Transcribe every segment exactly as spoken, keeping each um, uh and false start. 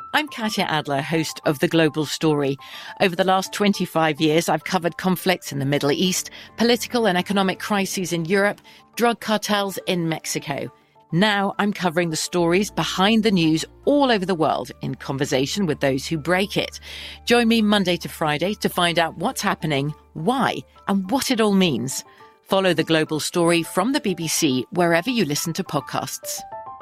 I'm Katya Adler, host of The Global Story. Over the last twenty-five years, I've covered conflicts in the Middle East, political and economic crises in Europe, drug cartels in Mexico. Now I'm covering the stories behind the news all over the world in conversation with those who break it. Join me Monday to Friday to find out what's happening, why, and what it all means. Follow The Global Story from the B B C wherever you listen to podcasts.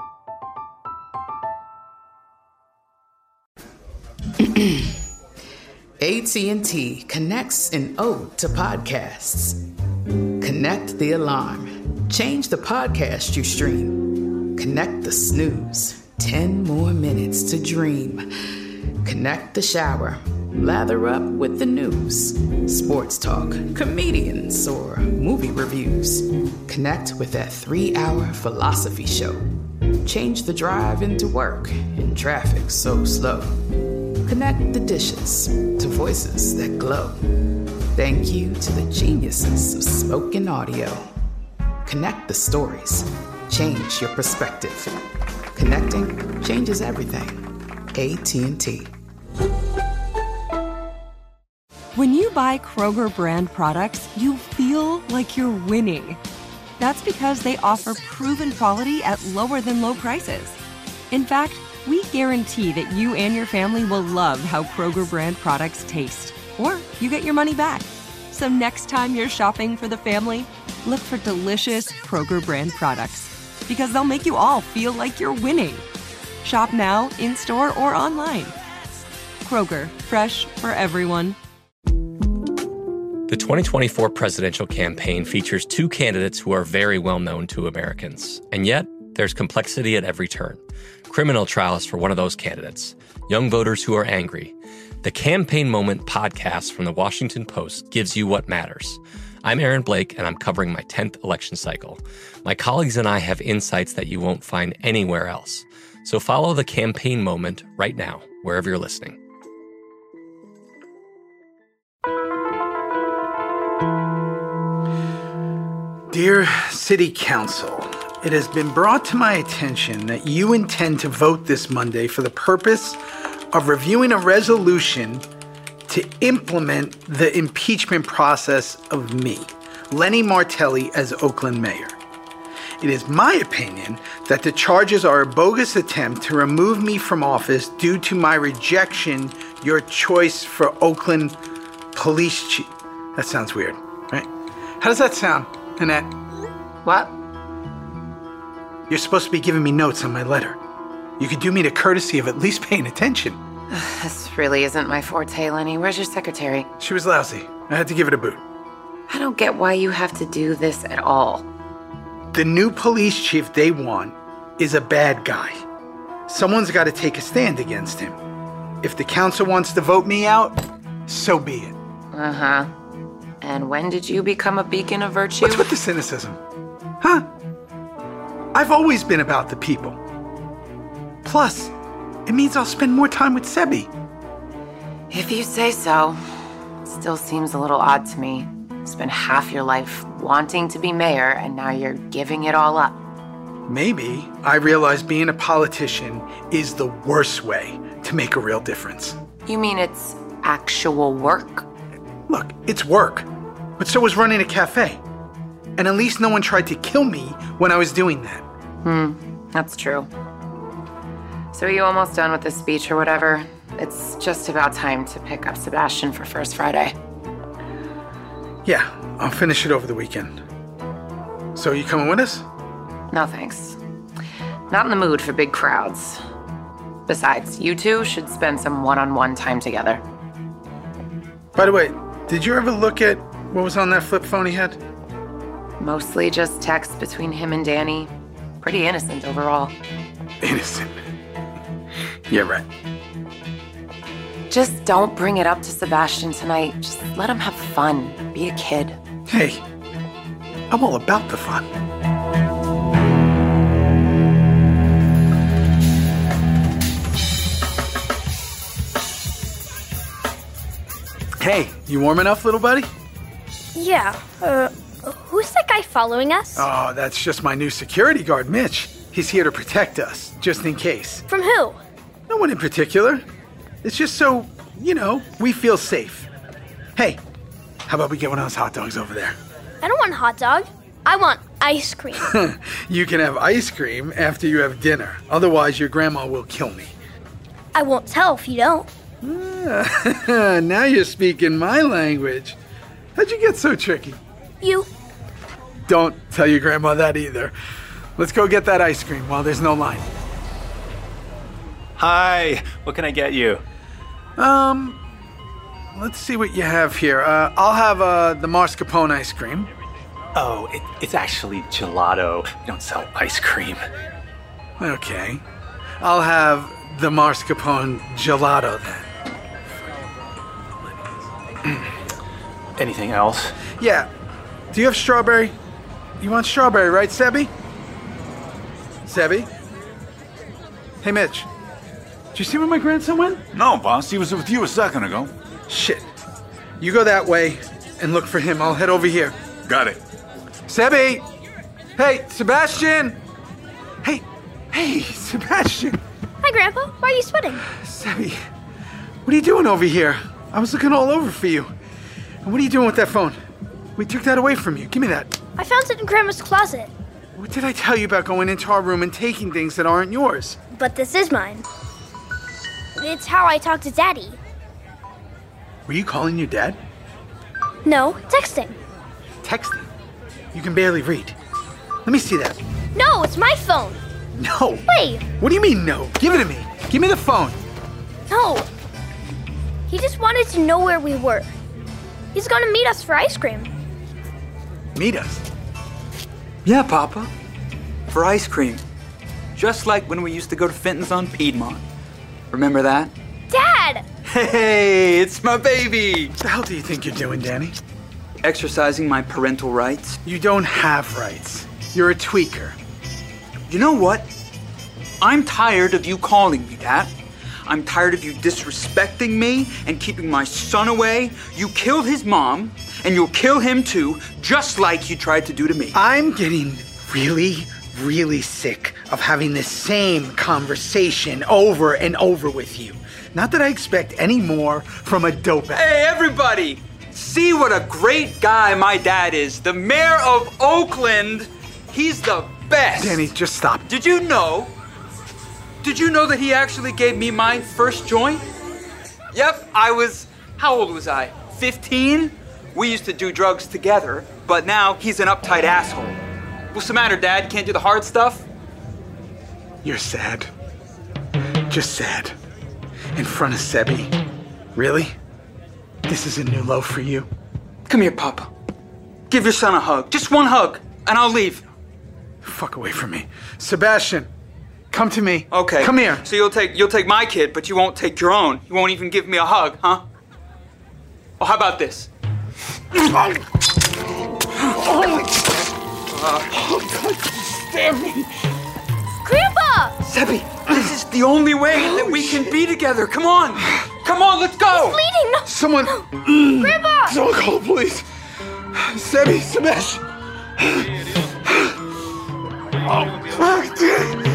A T and T connects an ode to podcasts. Connect the alarm. Change the podcast you stream. Connect the snooze. Ten more minutes to dream. Connect the shower. Lather up with the news. Sports talk, comedians, or movie reviews. Connect with that three-hour philosophy show. Change the drive into work in traffic so slow. Connect the dishes to voices that glow. Thank you to the geniuses of spoken audio. Connect the stories. Change your perspective. Connecting changes everything. A T and T. When you buy Kroger brand products, you feel like you're winning. That's because they offer proven quality at lower than low prices. In fact, we guarantee that you and your family will love how Kroger brand products taste, or you get your money back. So next time you're shopping for the family, look for delicious Kroger brand products, because they'll make you all feel like you're winning. Shop now, in-store, or online. Kroger, fresh for everyone. The twenty twenty-four presidential campaign features two candidates who are very well known to Americans, and yet there's complexity at every turn. Criminal trials for one of those candidates, young voters who are angry. The Campaign Moment podcast from the Washington Post gives you what matters. I'm Aaron Blake, and I'm covering my tenth election cycle. My colleagues and I have insights that you won't find anywhere else. So follow The Campaign Moment right now, wherever you're listening. Dear City Council, it has been brought to my attention that you intend to vote this Monday for the purpose of reviewing a resolution to implement the impeachment process of me, Lenny Martelli, as Oakland mayor. It is my opinion that the charges are a bogus attempt to remove me from office due to my rejection your choice for Oakland police chief. That sounds weird, right? How does that sound, Annette? What? You're supposed to be giving me notes on my letter. You could do me the courtesy of at least paying attention. This really isn't my forte, Lenny. Where's your secretary? She was lousy. I had to give it a boot. I don't get why you have to do this at all. The new police chief they want is a bad guy. Someone's got to take a stand against him. If the council wants to vote me out, so be it. Uh-huh. And when did you become a beacon of virtue? What's with the cynicism? Huh? I've always been about the people. Plus, it means I'll spend more time with Sebi. If you say so. Still seems a little odd to me. Spent half your life wanting to be mayor, and now you're giving it all up. Maybe I realize being a politician is the worst way to make a real difference. You mean it's actual work? Look, it's work, but so was running a cafe. And at least no one tried to kill me when I was doing that. Hmm, that's true. So are you almost done with the speech or whatever? It's just about time to pick up Sebastian for First Friday. Yeah, I'll finish it over the weekend. So you coming with us? No thanks. Not in the mood for big crowds. Besides, you two should spend some one-on-one time together. By the way, did you ever look at what was on that flip phone he had? Mostly just texts between him and Danny. Pretty innocent overall. Innocent. Yeah, right. Just don't bring it up to Sebastian tonight. Just let him have fun. Be a kid. Hey, I'm all about the fun. Hey, you warm enough, little buddy? Yeah, uh, who's that guy following us? Oh, that's just my new security guard, Mitch. He's here to protect us, just in case. From who? No one in particular. It's just so, you know, we feel safe. Hey, how about we get one of those hot dogs over there? I don't want a hot dog. I want ice cream. You can have ice cream after you have dinner. Otherwise, your grandma will kill me. I won't tell if you don't. Ah, now you're speaking my language. How'd you get so tricky? You. Don't tell your grandma that either. Let's go get that ice cream while there's no line. Hi, what can I get you? Um, let's see what you have here. Uh, I'll have uh, the mascarpone ice cream. Oh, it, it's actually gelato. We don't sell ice cream. Okay. I'll have the mascarpone gelato then. Anything else? Yeah. Do you have strawberry? You want strawberry, right, Sebi? Sebi? Hey, Mitch. Did you see where my grandson went? No, boss. He was with you a second ago. Shit. You go that way and look for him. I'll head over here. Got it. Sebi! Hey, Sebastian! Hey, hey, Sebastian! Hi, Grandpa. Why are you sweating? Sebi, what are you doing over here? I was looking all over for you. And what are you doing with that phone? We took that away from you. Give me that. I found it in Grandma's closet. What did I tell you about going into our room and taking things that aren't yours? But this is mine. It's how I talk to Daddy. Were you calling your dad? No, texting. Texting? You can barely read. Let me see that. No, it's my phone. No. Wait. What do you mean, no? Give it to me. Give me the phone. No. He just wanted to know where we were. He's gonna meet us for ice cream. Meet us? Yeah, Papa. For ice cream. Just like when we used to go to Fenton's on Piedmont. Remember that? Dad! Hey, it's my baby! What the hell do you think you're doing, Danny? Exercising my parental rights. You don't have rights. You're a tweaker. You know what? I'm tired of you calling me that. I'm tired of you disrespecting me and keeping my son away. You killed his mom, and you'll kill him too, just like you tried to do to me. I'm getting really, really sick of having the same conversation over and over with you. Not that I expect any more from a dope addict. Hey, everybody! See what a great guy my dad is. The mayor of Oakland. He's the best. Danny, just stop. Did you know? Did you know that he actually gave me my first joint? Yep, I was, how old was I? fifteen? We used to do drugs together, but now he's an uptight asshole. What's the matter, Dad? Can't do the hard stuff? You're sad. Just sad. In front of Sebi. Really? This is a new low for you? Come here, Papa. Give your son a hug. Just one hug, and I'll leave. Fuck away from me. Sebastian, come to me. Okay. Come here. So you'll take you'll take my kid, but you won't take your own. You won't even give me a hug, huh? Oh, how about this? Oh, God, stab me. Grandpa! Sebi, this is the only way that we can be together. Come on. Come on, let's go. He's bleeding. No. Someone. Grandpa! Someone call the police. Sebi, Sebastian. Oh, fuck, dude.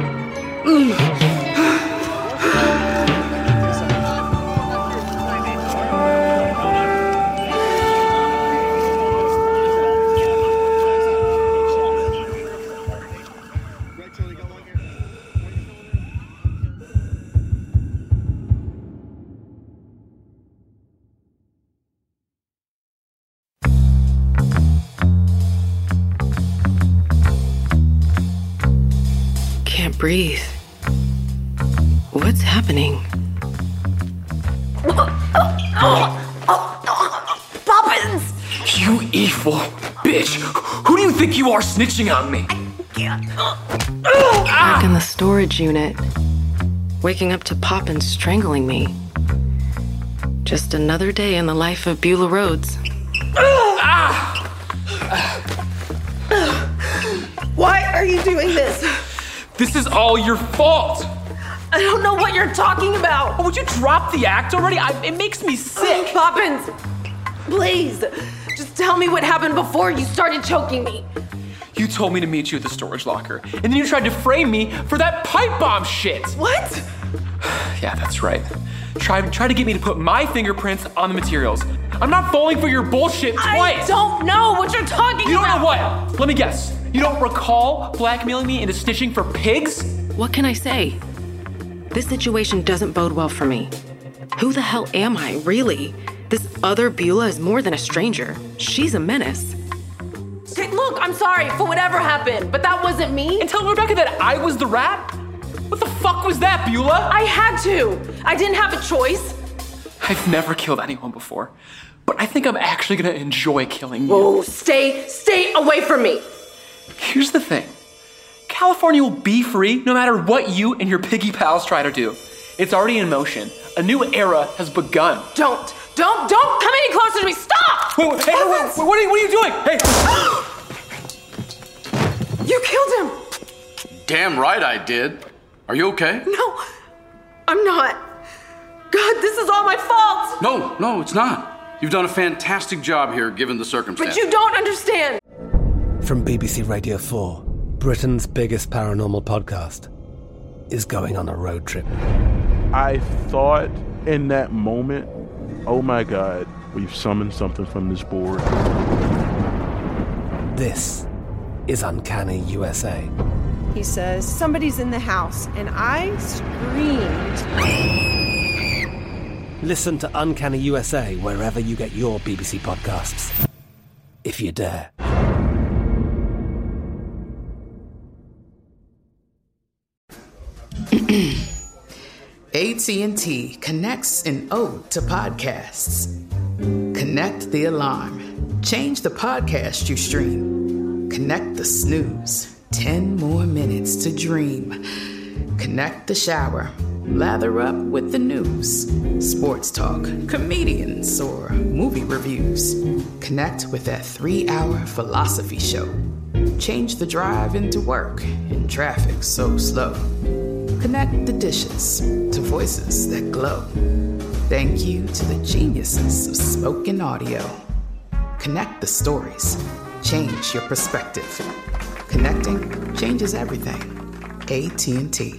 Can't breathe. What's happening? Poppins! You evil bitch! Who do you think you are snitching on me? Back in the storage unit. Waking up to Poppins strangling me. Just another day in the life of Beulah Rhodes. Why are you doing this? This is all your fault! I don't know what you're talking about! Oh, would you drop the act already? I, it makes me sick! Poppins! Please! Just tell me what happened before you started choking me. You told me to meet you at the storage locker, and then you tried to frame me for that pipe bomb shit! What? Yeah, that's right. Try, try to get me to put my fingerprints on the materials. I'm not falling for your bullshit twice. I don't know what you're talking you about. You don't know what? Let me guess. You don't recall blackmailing me into stitching for pigs? What can I say? This situation doesn't bode well for me. Who the hell am I, really? This other Beulah is more than a stranger. She's a menace. Okay, look, I'm sorry for whatever happened, but that wasn't me. And tell Rebecca that I was the rat? What the fuck was that, Beulah? I had to. I didn't have a choice. I've never killed anyone before, but I think I'm actually gonna enjoy killing you. Whoa, stay, stay away from me. Here's the thing. California will be free no matter what you and your piggy pals try to do. It's already in motion. A new era has begun. Don't, don't, don't come any closer to me. Stop! Wait, wait, hey, wait, wait, what, are you, what are you doing? Hey! You killed him. Damn right I did. Are you okay? No, I'm not. God, this is all my fault. No, no, it's not. You've done a fantastic job here given the circumstances. But you don't understand. From B B C Radio four, Britain's biggest paranormal podcast is going on a road trip. I thought in that moment, oh my God, we've summoned something from this board. This is Uncanny U S A. He says, somebody's in the house, and I screamed. Listen to Uncanny U S A wherever you get your B B C podcasts, if you dare. A T and T connects an ode to podcasts. Connect the alarm. Change the podcast you stream. Connect the snooze. Ten more minutes to dream. Connect the shower. Lather up with the news. Sports talk, comedians, or movie reviews. Connect with that three-hour philosophy show. Change the drive into work in traffic so slow. Connect the dishes to voices that glow. Thank you to the geniuses of spoken audio. Connect the stories. Change your perspective. Connecting changes everything. A T and T.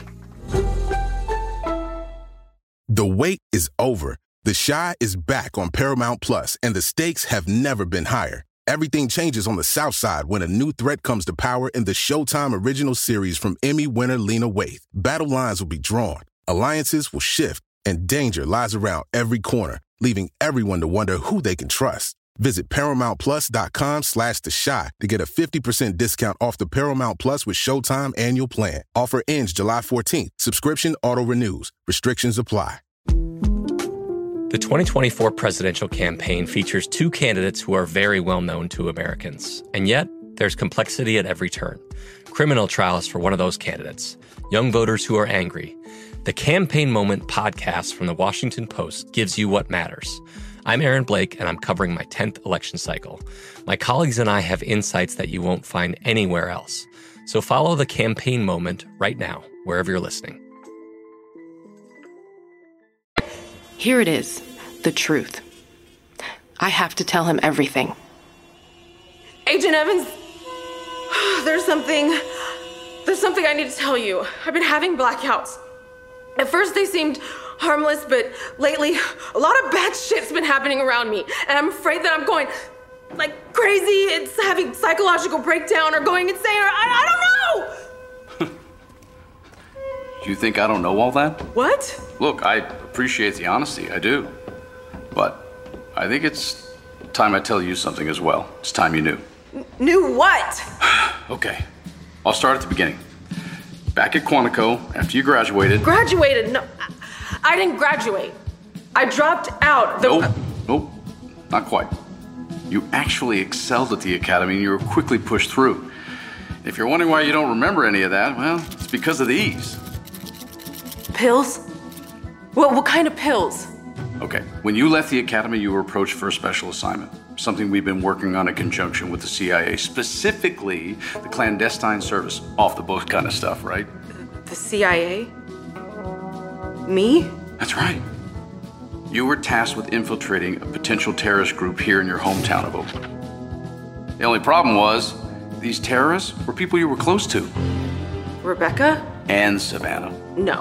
The wait is over. The Chi is back on Paramount Plus, and the stakes have never been higher. Everything changes on the South Side when a new threat comes to power in the Showtime original series from Emmy winner Lena Waithe. Battle lines will be drawn, alliances will shift, and danger lies around every corner, leaving everyone to wonder who they can trust. Visit ParamountPlus.com slash The Chi to get a fifty percent discount off the Paramount Plus with Showtime annual plan. Offer ends July fourteenth. Subscription auto-renews. Restrictions apply. The twenty twenty-four presidential campaign features two candidates who are very well known to Americans. And yet, there's complexity at every turn. Criminal trials for one of those candidates. Young voters who are angry. The Campaign Moment podcast from the Washington Post gives you what matters. I'm Aaron Blake, and I'm covering my tenth election cycle. My colleagues and I have insights that you won't find anywhere else. So follow The Campaign Moment right now, wherever you're listening. Here it is, the truth. I have to tell him everything. Agent Evans, there's something, there's something I need to tell you. I've been having blackouts. At first they seemed harmless, but lately a lot of bad shit's been happening around me, and I'm afraid that I'm going like crazy. It's having psychological breakdown or going insane, or I, I don't know. You think I don't know all that? What? Look, I appreciate the honesty, I do. But I think it's time I tell you something as well. It's time you knew. N- knew what? Okay, I'll start at the beginning. Back at Quantico, after you graduated... Graduated? No, I, I didn't graduate. I dropped out. The... Nope, nope, not quite. You actually excelled at the academy and you were quickly pushed through. If you're wondering why you don't remember any of that, well, it's because of these. Pills? What, what kind of pills? Okay, when you left the academy, you were approached for a special assignment. Something we've been working on in conjunction with the C I A, specifically the clandestine service, off the book kind of stuff, right? The C I A? Me? That's right. You were tasked with infiltrating a potential terrorist group here in your hometown of Oakland. The only problem was, these terrorists were people you were close to. Rebecca? And Savannah. No.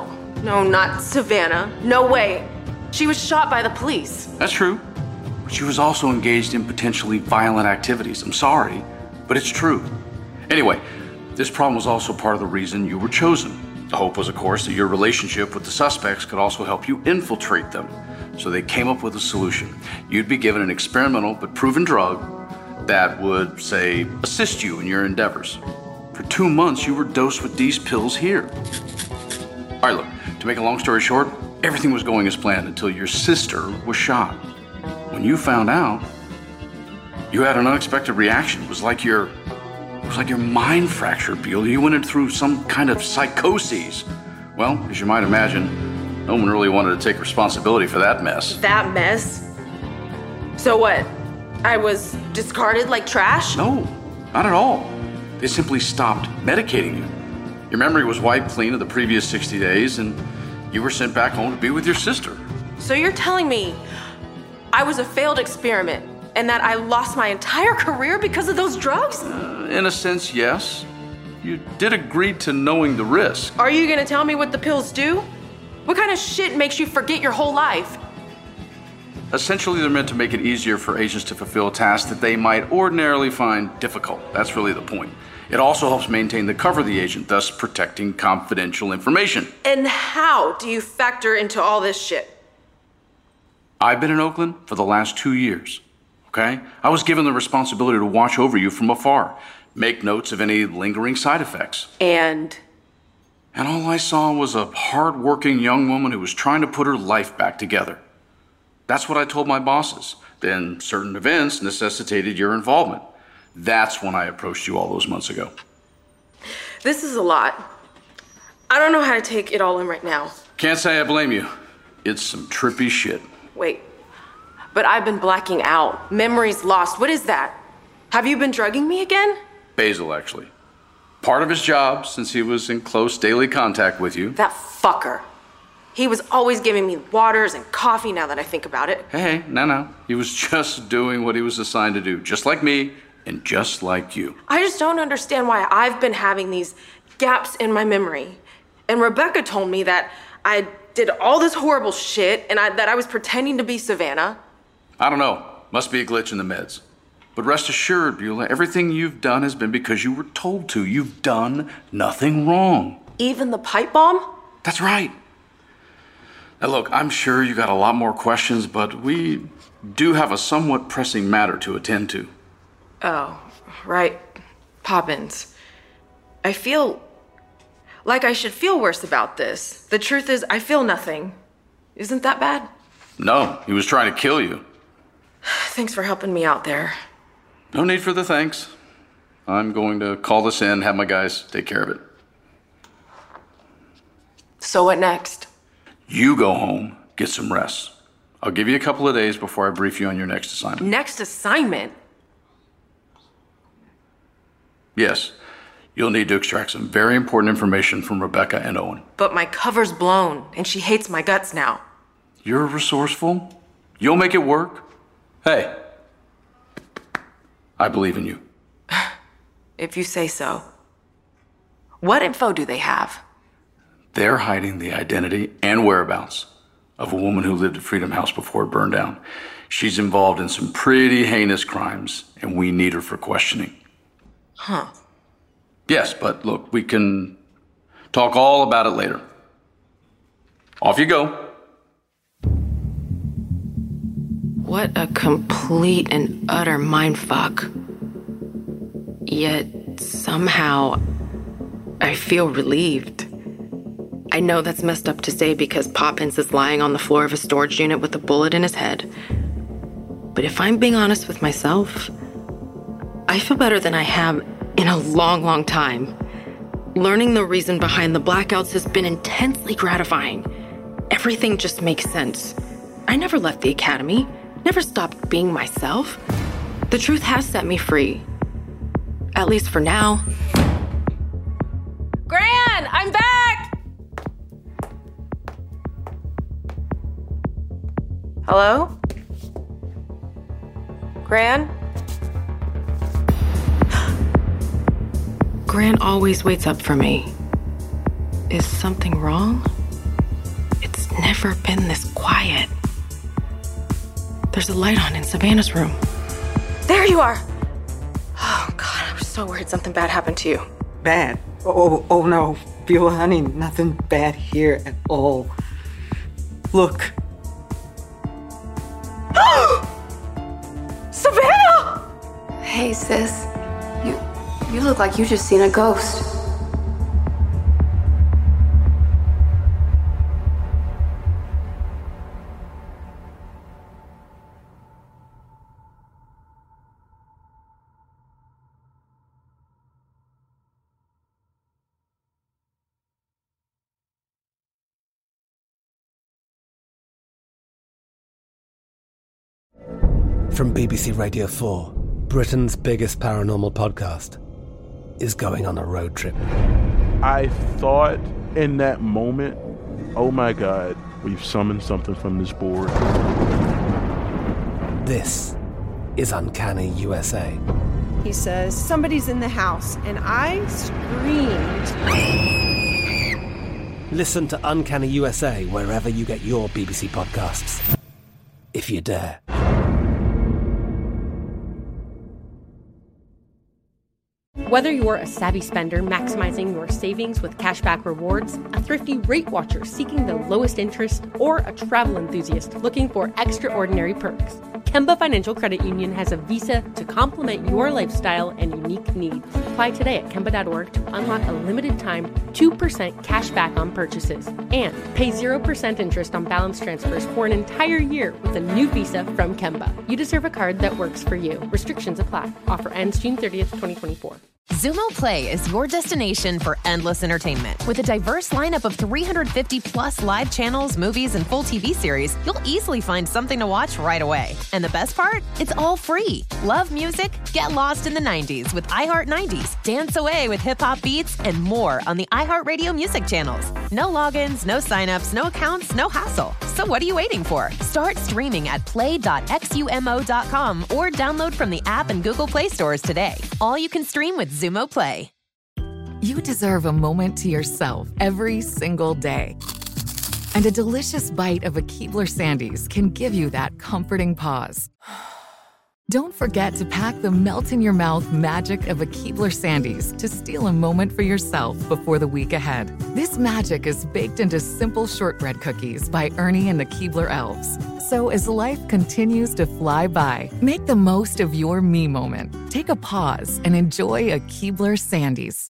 No, not Savannah. No way. She was shot by the police. That's true. But she was also engaged in potentially violent activities. I'm sorry, but it's true. Anyway, this problem was also part of the reason you were chosen. The hope was, of course, that your relationship with the suspects could also help you infiltrate them. So they came up with a solution. You'd be given an experimental but proven drug that would, say, assist you in your endeavors. For two months, you were dosed with these pills here. All right, look, to make a long story short, everything was going as planned until your sister was shot. When you found out, you had an unexpected reaction. It was like your, it was like your mind fractured, Beulah. You went through some kind of psychosis. Well, as you might imagine, no one really wanted to take responsibility for that mess. That mess? So what? I was discarded like trash? No, not at all. They simply stopped medicating you. Your memory was wiped clean of the previous sixty days, and you were sent back home to be with your sister. So you're telling me I was a failed experiment and that I lost my entire career because of those drugs? Uh, in a sense, yes. You did agree to knowing the risk. Are you gonna tell me what the pills do? What kind of shit makes you forget your whole life? Essentially, they're meant to make it easier for agents to fulfill tasks that they might ordinarily find difficult. That's really the point. It also helps maintain the cover of the agent, thus protecting confidential information. And how do you factor into all this shit? I've been in Oakland for the last two years, okay? I was given the responsibility to watch over you from afar, make notes of any lingering side effects. And? And all I saw was a hard-working young woman who was trying to put her life back together. That's what I told my bosses. Then certain events necessitated your involvement. That's when I approached you all those months ago. This is a lot. I don't know how to take it all in right now. Can't say I blame you. It's some trippy shit. Wait, but I've been blacking out. Memories lost. What is that? Have you been drugging me again? Basil, actually. Part of his job, since he was in close daily contact with you. That fucker. He was always giving me waters and coffee now that I think about it. Hey, no, no. He was just doing what he was assigned to do, just like me and just like you. I just don't understand why I've been having these gaps in my memory. And Rebecca told me that I did all this horrible shit and I, that I was pretending to be Savannah. I don't know. Must be a glitch in the meds. But rest assured, Beulah, everything you've done has been because you were told to. You've done nothing wrong. Even the pipe bomb? That's right. Now look, I'm sure you got a lot more questions, but we do have a somewhat pressing matter to attend to. Oh, right. Poppins. I feel like I should feel worse about this. The truth is, I feel nothing. Isn't that bad? No, he was trying to kill you. Thanks for helping me out there. No need for the thanks. I'm going to call this in, have my guys take care of it. So what next? You go home, get some rest. I'll give you a couple of days before I brief you on your next assignment. Next assignment? Yes. You'll need to extract some very important information from Rebecca and Owen. But my cover's blown, and she hates my guts now. You're resourceful. You'll make it work. Hey, I believe in you. If you say so. What info do they have? They're hiding the identity and whereabouts of a woman who lived at Freedom House before it burned down. She's involved in some pretty heinous crimes, and we need her for questioning. Huh. Yes, but look, we can talk all about it later. Off you go. What a complete and utter mindfuck. Yet, somehow, I feel relieved. I know that's messed up to say because Poppins is lying on the floor of a storage unit with a bullet in his head. But if I'm being honest with myself, I feel better than I have in a long, long time. Learning the reason behind the blackouts has been intensely gratifying. Everything just makes sense. I never left the academy, never stopped being myself. The truth has set me free. At least for now. Gran, I'm back! Hello? Gran? Gran always waits up for me. Is something wrong? never been this quiet. There's a light on in Savannah's room. There you are! Oh, God, I was so worried something bad happened to you. Bad? Oh, oh no. Beulah, honey, nothing bad here at all. Look. Savannah! Hey, sis. You, you look like you just seen a ghost. From B B C Radio four, Britain's biggest paranormal podcast is going on a road trip. I thought in that moment, oh my God, we've summoned something from this board. This is Uncanny U S A. He says, somebody's in the house, and I screamed. Listen to Uncanny U S A wherever you get your B B C podcasts, if you dare. Whether you're a savvy spender maximizing your savings with cashback rewards, a thrifty rate watcher seeking the lowest interest, or a travel enthusiast looking for extraordinary perks, Kemba Financial Credit Union has a visa to complement your lifestyle and unique needs. Apply today at Kemba dot org to unlock a limited time two percent cash back on purchases and pay zero percent interest on balance transfers for an entire year with a new visa from Kemba. You deserve a card that works for you. Restrictions apply. Offer ends June thirtieth, twenty twenty-four. Xumo Play is your destination for endless entertainment. With a diverse lineup of three hundred fifty plus live channels, movies, and full T V series, you'll easily find something to watch right away. And the best part? It's all free. Love music? Get lost in the nineties with iHeart nineties, dance away with hip-hop beats, and more on the iHeartRadio music channels. No logins, no signups, no accounts, no hassle. So what are you waiting for? Start streaming at play dot xumo dot com or download from the app and Google Play stores today. All you can stream with Xumo Play. You deserve a moment to yourself every single day. And a delicious bite of a Keebler Sandies can give you that comforting pause. Don't forget to pack the melt-in-your-mouth magic of a Keebler Sandies to steal a moment for yourself before the week ahead. This magic is baked into simple shortbread cookies by Ernie and the Keebler Elves. So as life continues to fly by, make the most of your me moment. Take a pause and enjoy a Keebler Sandies.